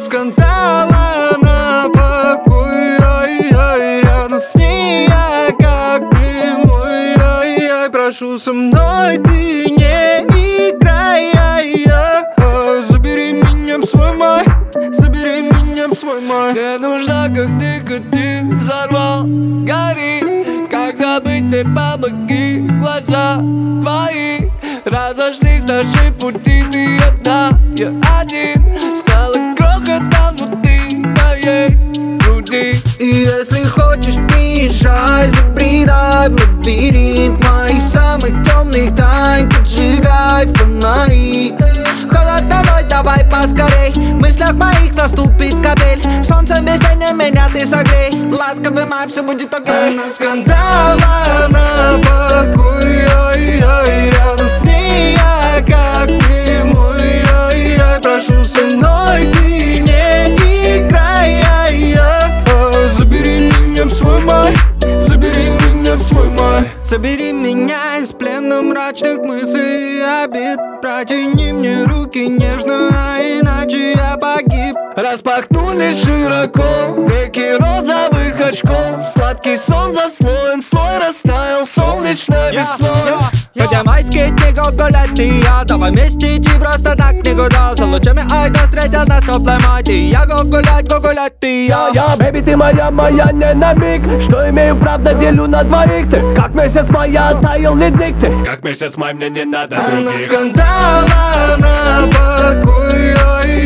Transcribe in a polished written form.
скандала на покой, ай-яй. Рядом с ней я как немой, ай-яй. Прошу, со мной ты не играй, ай-яй. Забери меня в свой май, забери меня в свой май. Мне нужна, как никотин взорвал, гори. Как забыть, ты помоги, глаза твои разошлись наши пути, ты одна, я один. Стала крохотом внутри моей груди. И если хочешь, приезжай, забредай в лабиринт моих самых темных тайн, поджигай фонари. Холодно, давай поскорей, в мыслях моих наступит капель. Солнце весеннее меня ты согрей, ласковый май, все будет окей. Она скандала на покой, ай-яй. Рядом с ней я как немой, ай-яй. Прошу, со мной ты не играй, ай-яй. Забери меня в свой май, забери меня в свой май. Забери меня из плена мрачных мыслей и обид. Протяни мне руки нежно, а иначе я погиб. Распахнулись широко веки розовых очков. Сладкий сон за слоем, слой растаял солнечной весной. Хотя майские дни гулять ты и я, давай вместе идти просто так никуда. За лучами айда встретил нас теплой май. Ты и я гулять ты и я. Бэби, ты моя не на миг. Что имею, правда делю на двоих. Ты как месяц май, я таял ледник. Ты как месяц май, мне не надо других. Она скандала на покой, ай.